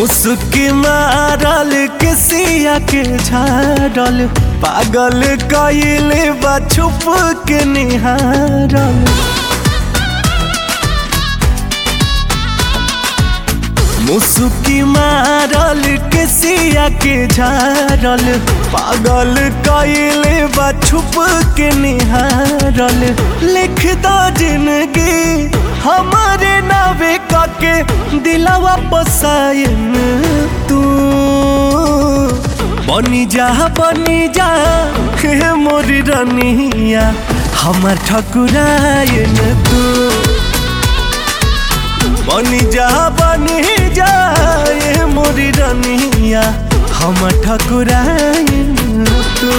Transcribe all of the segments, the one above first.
मुस्की मारल किसिया के झाड़ल पागल कइले बा छुप के निहारल। मुस्की मारल किसिया के झाड़ल पागल कइले बा छुप के निहारल। लिख दो जिंदगी हमारे नावे काके दिलावा पसायन तू बनी जा हे मोरी रनिया हमार ठकुरायन तू। बनी जा ये मोरी रनिया हमार ठकुरायन तू।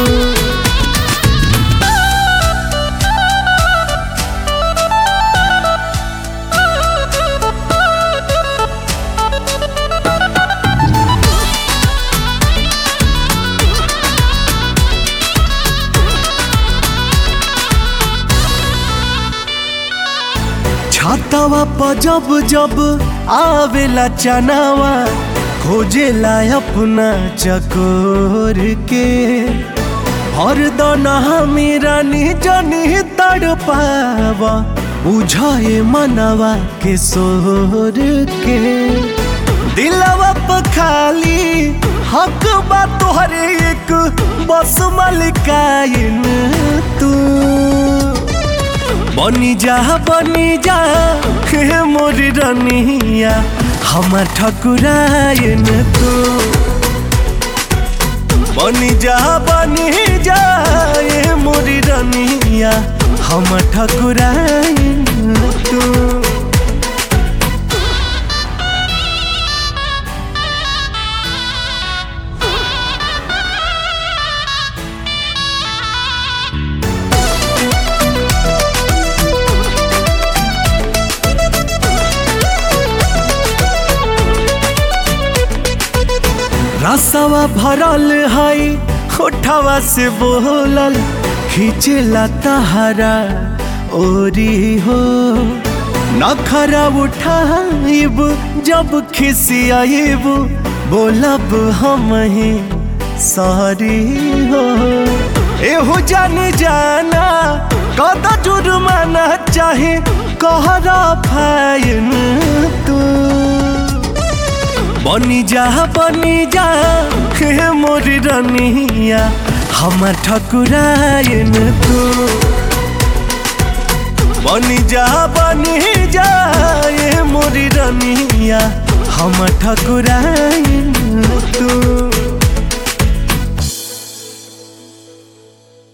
छातावा पर जब जब आवेला चनावा खोजेला अपना चकोर के। हर दाना मेरा निजनी तड़पावा बुझाए मनवा के सोर के। दिलवा पर खाली हक बा तोहरे एक बस मलिकाइन तू। बनी जा हे मोरी रनिया हमार ठकुरायन तू। बनी जा ये मोरी रनिया हमार ठकुरायन तू। रसवा भरल है होठवा से बोलल खींचला तहरा ओरी हो। नखरा उठाइब जब खिसियाइब बोलब हम ही सॉरी हो। एहो जाना कद जुर्माना चाहे कहरा फाइन तू। बनी जा हे मोरी रनिया हमार ठकुरायन तू। बनी जा ये मोरी रनिया हमार ठकुरायन तू।